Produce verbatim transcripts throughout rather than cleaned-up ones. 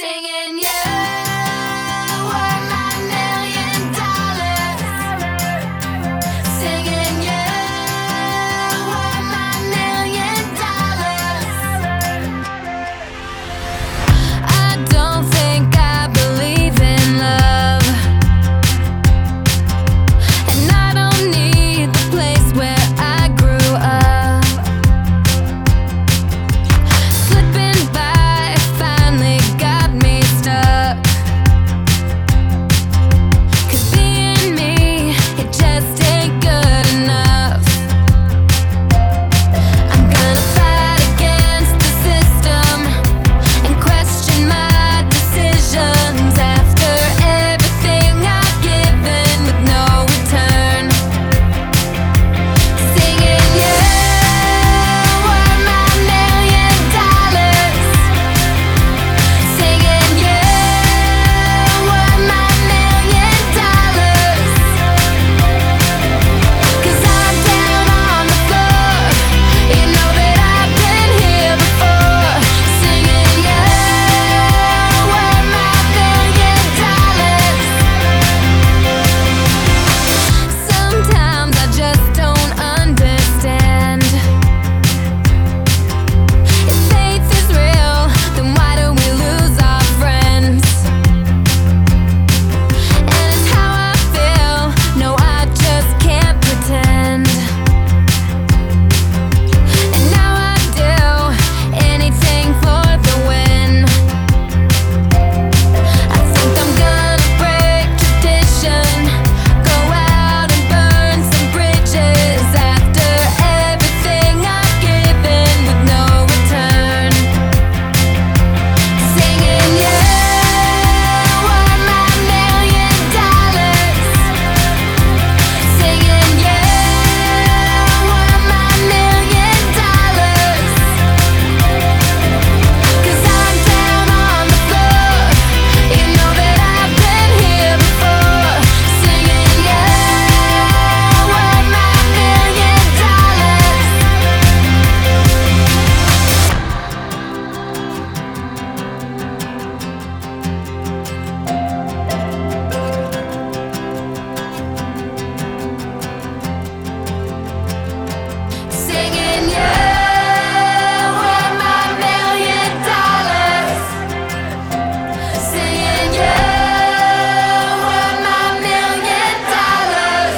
Singing you were my million dollars. Singing you were my million dollars. I don't think I believe in love, and I don't need the place where I grew up. Slipping by finally got me stuck. 'Cause being me, it just ain't good enough. I'm gonna fight against the system and question my decisions after everything I've given with no return. Singing you were my million dollars. Singing you were my million dollars. 'Cause I'm down on the floor, you know that I've been here before. Singing you were my million dollars. Sometimes I just don't understand. If faith is real, then why do we lose our friends? And it's how I feel, no, I just can't pretend. And now I do anything for the win. I think I'm gonna break tradition, go out and burn some bridges after everything I've given with no return. Singing you were my million dollars. Singing you were my million dollars. 'Cause I'm down on the floor, you know that I've been here before. Singing you were my million dollars. Singing you were my million dollars. Singing you were my million dollars.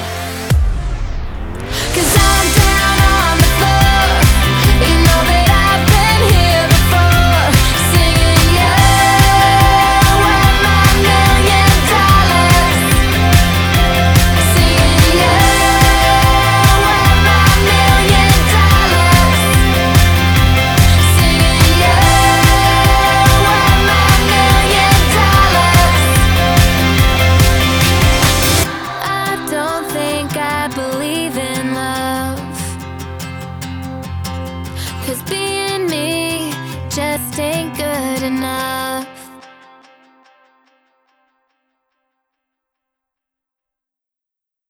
'Cause I'm down on the floor, you know that I've been here before. Singing you were my million dollars. Singing you were my million dollars. Singing you were my million dollars. I don't think I believe in love, 'cause being me just ain't good enough.